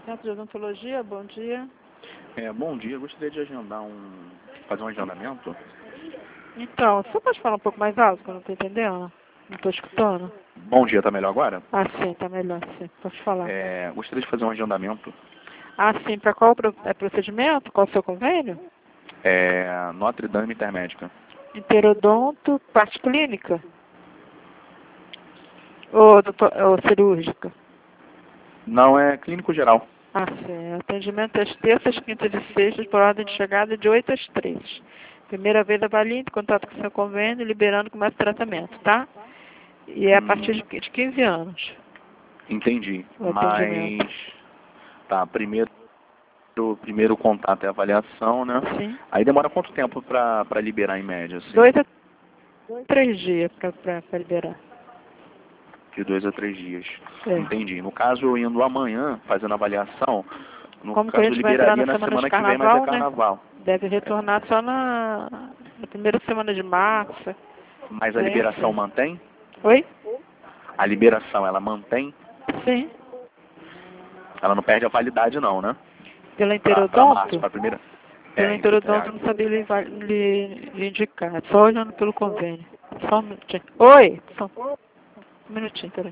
Centro de Odontologia, bom dia. Bom dia, eu gostaria de fazer um agendamento. Então, você pode falar um pouco mais alto, que eu não estou entendendo? Não estou escutando? Bom dia, tá melhor agora? Ah, sim, tá melhor, sim. Pode falar. Gostaria de fazer um agendamento. Ah, sim, para qual procedimento? Qual o seu convênio? Notre Dame Intermédica. Interodonto, parte clínica? Ou cirúrgica? Não, é clínico geral. Ah, sim. Atendimento às terças, quintas e sextas, por ordem de chegada de 8 às 3. Primeira vez avalie, em contato com o seu convênio, liberando com mais tratamento, tá? E é a partir de 15 anos. Entendi. O atendimento. Mas, tá, primeiro contato é avaliação, né? Sim. Aí demora quanto tempo pra liberar em média, assim? 2 a 3 dias para liberar. De 2 a 3 dias. É. Entendi. No caso, eu indo amanhã, fazendo avaliação, no Como que caso a eu gente vai entrar liberaria na na semana de semana que vem, mas é carnaval, né? carnaval. Deve retornar só na primeira semana de março. Mas a liberação mantém? Oi? A liberação, ela mantém? Sim. Ela não perde a validade não, né? Pela Pra março, Interodonto? pra primeira... Pela Interodonto eu não sabia lhe indicar. Só olhando pelo convênio. Só um minutinho. Oi? Só um minutinho, peraí.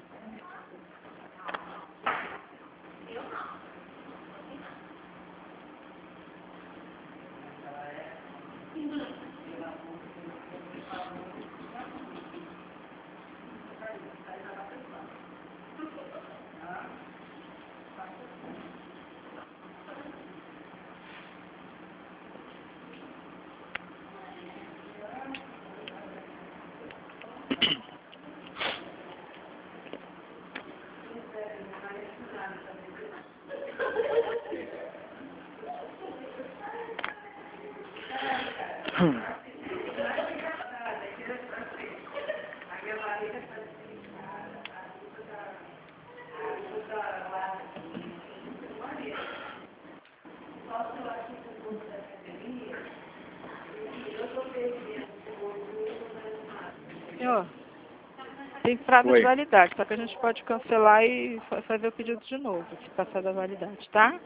Senhor, tem prazo de Oi. validade, só que a gente pode cancelar e fazer o pedido de novo, se passar da validade, tá?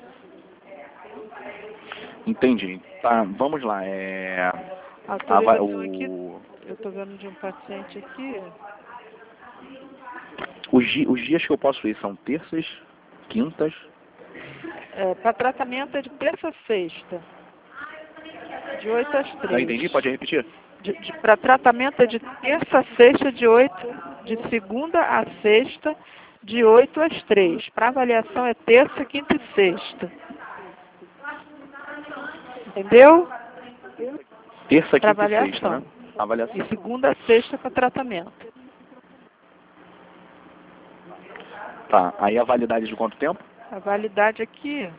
Entendi. Tá, vamos lá. A autorização aqui, O, eu estou vendo de um paciente aqui, os dias que eu posso ir são terças, quintas. para tratamento é de terça a sexta, de 8 às Não 3. entendi? Pode repetir? Para tratamento é de terça a sexta, de segunda a sexta, de 8 às 3. Para avaliação é terça, quinta e sexta. Entendeu? Terça, Para quinta e sexta, avaliação. né? Avaliação. E segunda a sexta para tratamento. Tá. Aí a validade de quanto tempo? A validade aqui,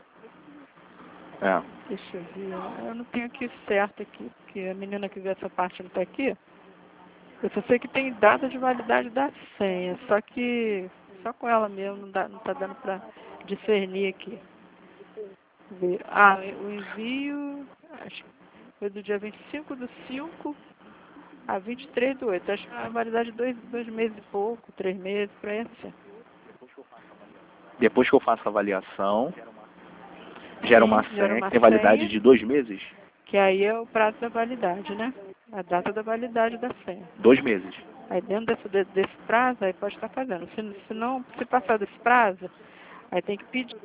É. deixa eu ver, eu não tenho aqui certo aqui, porque a menina que vê essa parte não está aqui. Eu só sei que tem data de validade da senha, só que só com ela mesmo não está dando para discernir aqui. Ver. Ah, o envio, acho que foi do dia 25/5 a 23/8. Acho que é uma validade de dois meses e pouco, 3 meses, por aí assim. Depois que eu faço a avaliação, gera uma senha que tem validade senha, de 2 meses? que aí é o prazo da validade, né? A data da validade da senha. 2 meses. Aí dentro desse prazo, aí pode estar fazendo. Se passar desse prazo, aí tem que pedir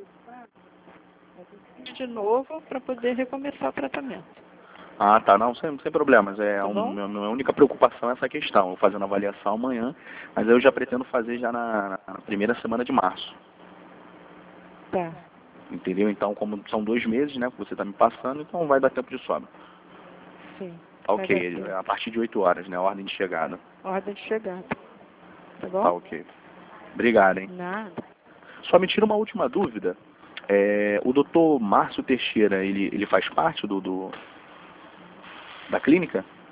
de novo para poder recomeçar o tratamento. Ah, tá. Não, sem problemas. Tá bom? Minha única preocupação é essa questão. Eu fazendo a avaliação amanhã, mas eu já pretendo fazer já na primeira semana de março. Tá. Entendeu? Então, como são 2 meses, né, que você está me passando, então vai dar tempo de sobra. Sim. Tá Vai dar ok. tempo. A partir de 8 horas, né? A ordem de chegada. Ordem de chegada. Tá Tá bom? ok. Obrigado, hein? Nada. Só me tira uma última dúvida. O doutor Márcio Teixeira, ele faz parte da clínica?